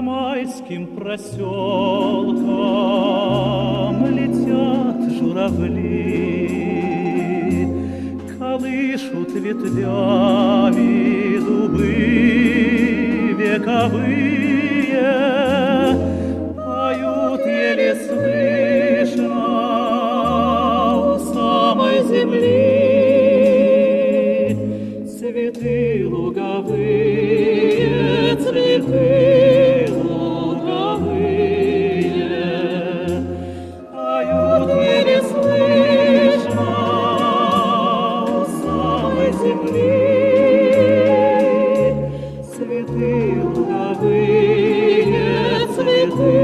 майским проселкам летят журавли, колышут ветвями дубы вековые, поют еле слышно у самой земли. Цветы луговые, цветы луговые, поют еле слышно у самой земли. Цветы луговые, цветы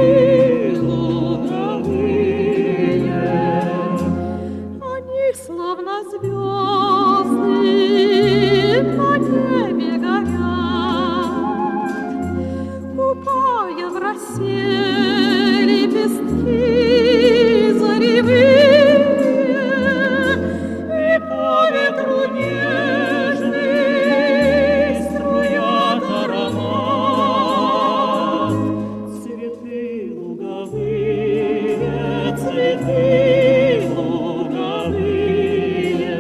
луговые, они словно звезды на небе горят, купая в росе лепестки заревые, и по ветру нежный струят аромат. Цветы луговые, цветы луговые.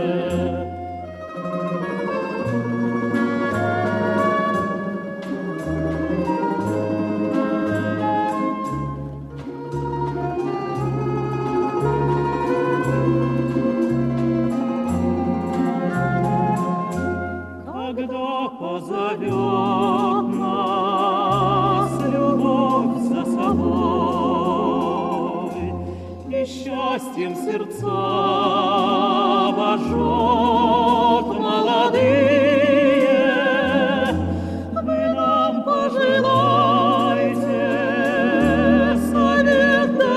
Когда позовет нас любовь за собой, и счастьем сердца обожжет молодые, вы нам пожелайте совет да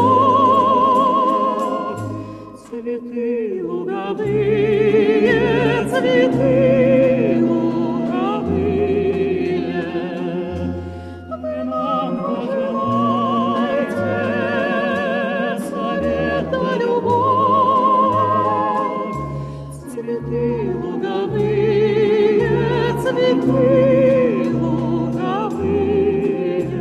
любовь. Цветы луговые, цветы луговые, вы нам пожелайте совет да любовь. Цветы луговые, цветы луговые.